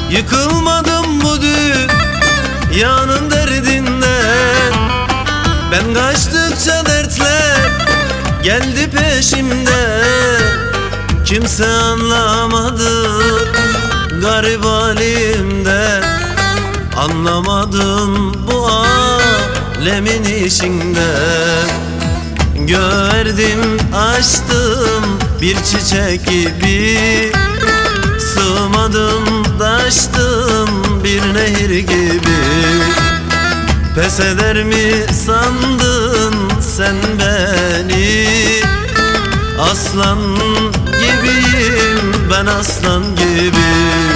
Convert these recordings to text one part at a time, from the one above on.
Yıkılmadım bu dünyanın derdinden. Ben kaçtıkça dertler geldi peşimden. Kimse anlamadı garip halimden. Anlamadım bu alemin işinden. Gördüm açtım bir çiçek gibi. Sığmadım taştım bir nehir gibi. Pes eder mi sandın sen beni? Aslan gibiyim ben, aslan gibi.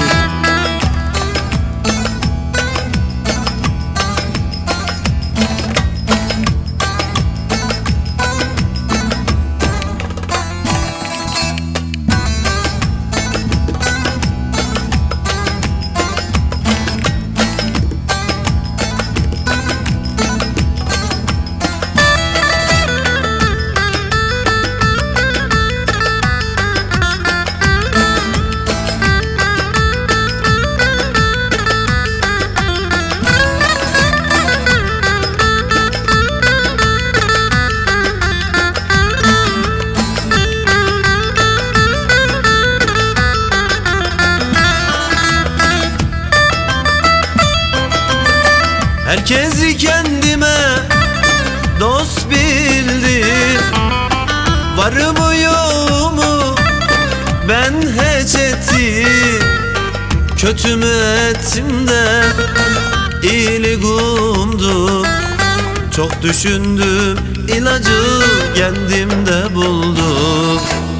Herkesi kendime dost bildim. Varımı yoğumu ben hiç ettim. Kötü mü ettim de iyilik umdum. Çok düşündüm, ilacı kendimde buldum.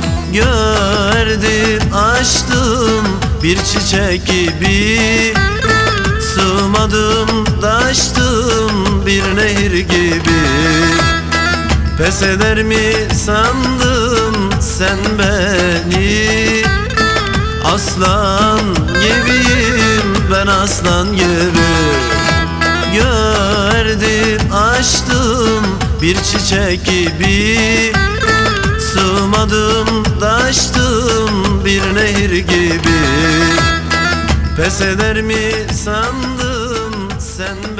Gördüm açtım bir çiçek gibi. Sığmadım taştım bir nehir gibi. Pes eder mi sandın sen beni? Aslan gibiyim ben, aslan gibi. Gördüm açtım bir çiçek gibi. Sığmadım taştım bir nehir gibi. Pes eder mi sandın sen